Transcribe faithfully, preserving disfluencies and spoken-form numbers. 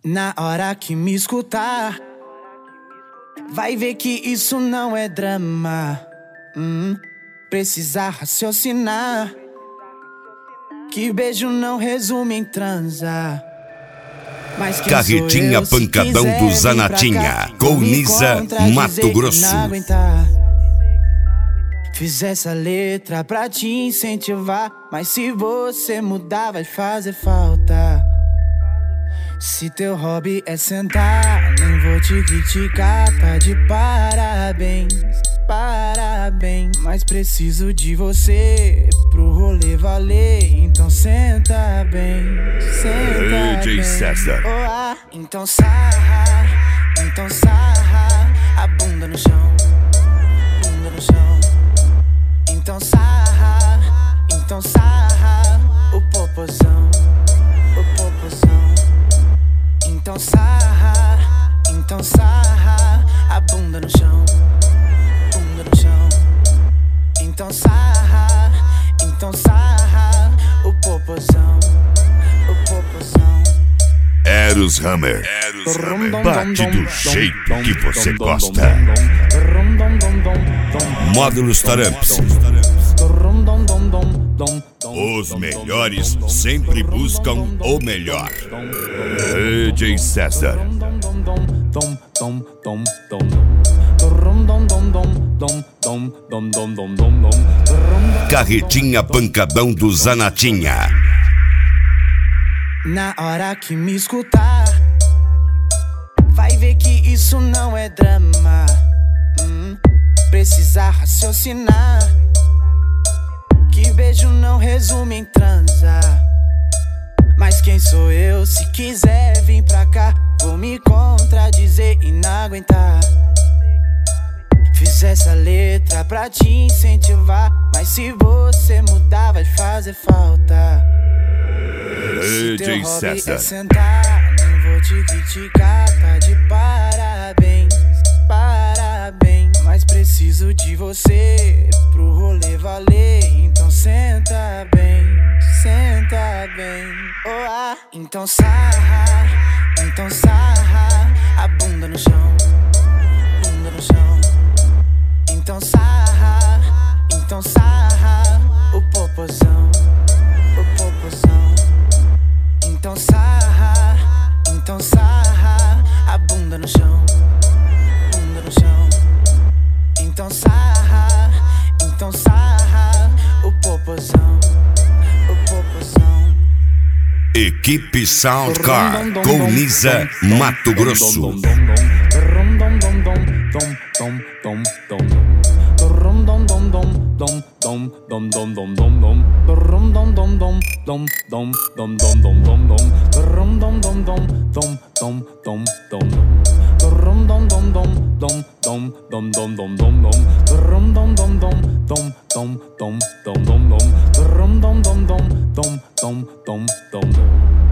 Na hora que me escutar, vai ver que isso não é drama. hum, Precisa raciocinar, que beijo não resume em transar. Mas quem Carretinha sou eu, Pancadão quiser do vir Zanatinha, pra cá, Colniza, Mato Grosso. Fiz essa letra pra te incentivar, mas se você mudar vai fazer falta. Se teu hobby é sentar, nem vou te criticar, tá de parabéns, parabéns. Mas preciso de você pro rolê valer, então senta bem, senta D J bem. César. Oh, ah, então sarra, então sarra a bunda no chão, bunda no chão. Então sarra, então sarra o popozão, o popozão. Então sarra, então sarra a bunda no chão, bunda no chão. Então sarra, então sarra o popozão, o popozão. Eros Hammer, Eros Hammer. Bate do jeito que você gosta. Módulos Taramps. Os melhores sempre buscam o melhor. D J César. Carretinha Pancadão do Zanatinha. Na hora que me escutar, vai ver que isso não é drama. hum, Precisa raciocinar, que beijo não resume em transar. Mas quem sou eu, se quiser vir pra cá, vou me contradizer e não aguentar. Fiz essa letra pra te incentivar, mas se você mudar vai fazer falta. Se teu hobby é sentar, nem vou te criticar, tá de parabéns, parabéns. Mas preciso de você pro rolê valer, então senta bem, senta bem. Oh, ah, então sarra, então sarra a bunda no chão, bunda no chão. Então sarra, então sarra o popozão, o popozão. Então sarra, então sarra a bunda no chão, bunda no chão. Então sarra, então sarra o popozão, o popozão. Equipe Soundcar, Colniza, Mato Grosso. Dom